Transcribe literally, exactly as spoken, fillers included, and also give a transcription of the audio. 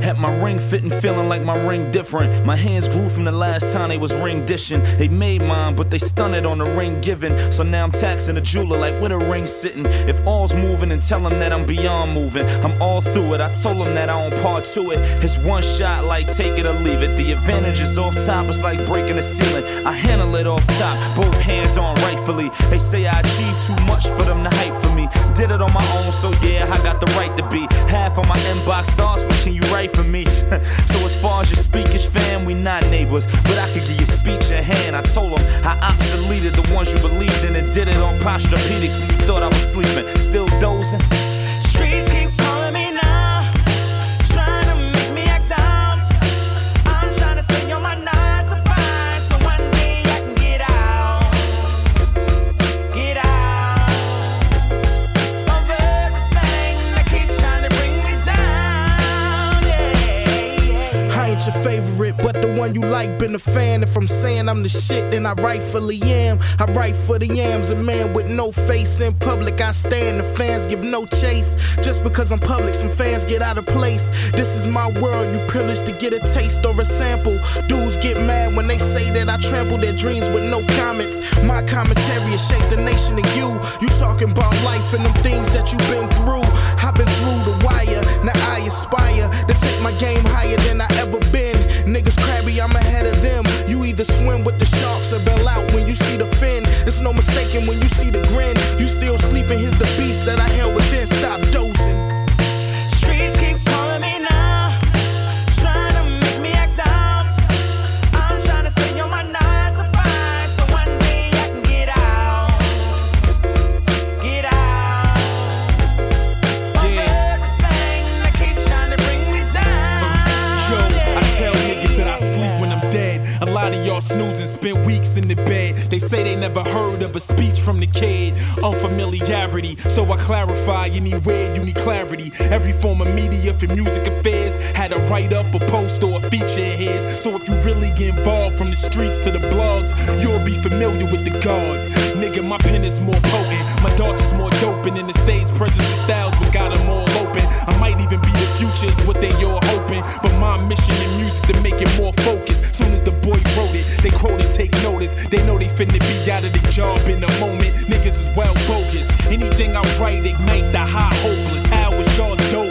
Had my ring fitting, feeling like my ring different. My hands grew from the last time they was ring dishing. They made mine, but they stunted on the ring giving. So now I'm taxing the jeweler like where the ring sitting. If all's moving, and tell him that I'm beyond moving. I'm all through it, I told him that I don't part to it. It's one shot, like take it or leave it. The advantage is off top, it's like breaking the ceiling. I handle it off top, both hands on rightfully. They say I achieved too much for them to hype for me. Did it on my own, so yeah, I got the right to be. Half of my inbox starts, but can you write for me? So as far as your speakers, fam, we not neighbors, but I could give you speech in hand. I told them I obsoleted the ones you believed in and did it on posturepedics when you thought I was sleeping. Still dozing. Streets keep calling me now, trying to make me act out. I'm trying to stay on my nine to five, so one day I can get out, get out of everything that keeps trying to bring me down. Yeah, yeah. I ain't your favorite, but the one you like. Been a fan. If I'm saying I'm the shit, then I rightfully am. I write for the yams, a man with no face in public. I stand, the fans give no chase. Just because I'm public, some fans get out of place. This is my world, you privileged to get a taste or a sample. Dudes get mad when they say that I trample their dreams with no comments. My commentary has shaped the nation and you. You talking about life and them things that you've been through. I've been through the wire, now I aspire to take my game higher than I ever been. Niggas crabby, I'm ahead of them. You either swim with the sharks or bail out when you see the fin. It's no mistaking when you see the grin. You still sleeping, here's the beast that I held within. Stop dozing. Streets keep calling me now, trying to make me act out. I'm trying to stay on my nine to five, so one day I can get out, get out of everything that keeps trying to bring me down. Yo, I tell niggas that I sleep when I'm dead. A lot of y'all snoozing, spent weeks in the bed. They say they never heard of a speech from the kid. Unfamiliarity, so I clarify. Anywhere you need clarity. Every form of media for music affairs had a write-up, a post, or a feature in his. So if you really get involved from the streets to the blogs, you'll be familiar with the guard. Nigga, my pen is more potent. My darts is more doping. In the stage presence and styles, but got them all open. I might even be the future is what they all hoping. But my mission in music to make it more focused. Soon as the boy wrote it, they quoted, take notice. They know they finna be out of the job in a moment. Niggas is well bogus. Anything I write ignite the high hopeless. How was y'all dope?